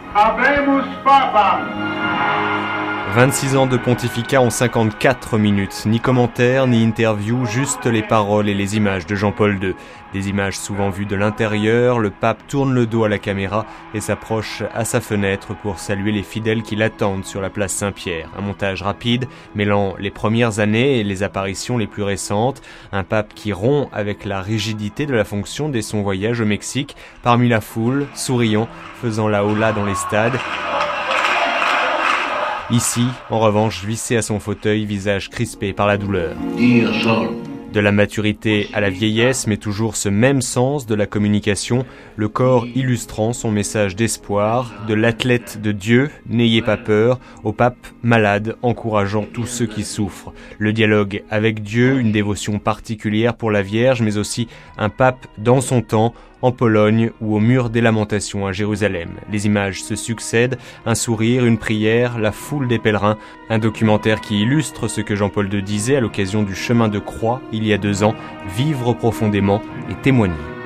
Habemus Papam. 26 ans de pontificat en 54 minutes. Ni commentaires, ni interview, juste les paroles et les images de Jean-Paul II. Des images souvent vues de l'intérieur, le pape tourne le dos à la caméra et s'approche à sa fenêtre pour saluer les fidèles qui l'attendent sur la place Saint-Pierre. Un montage rapide, mêlant les premières années et les apparitions les plus récentes. Un pape qui rompt avec la rigidité de la fonction dès son voyage au Mexique, parmi la foule, souriant, faisant la hola dans les stades. Ici, en revanche, vissé à son fauteuil, visage crispé par la douleur. De la maturité à la vieillesse, mais toujours ce même sens de la communication, le corps illustrant son message d'espoir, de l'athlète de Dieu, n'ayez pas peur, au pape malade, encourageant tous ceux qui souffrent. Le dialogue avec Dieu, une dévotion particulière pour la Vierge, mais aussi un pape dans son temps, en Pologne ou au mur des Lamentations à Jérusalem. Les images se succèdent, un sourire, une prière, la foule des pèlerins, un documentaire qui illustre ce que Jean-Paul II disait à l'occasion du chemin de croix il y a 2 ans, vivre profondément et témoigner.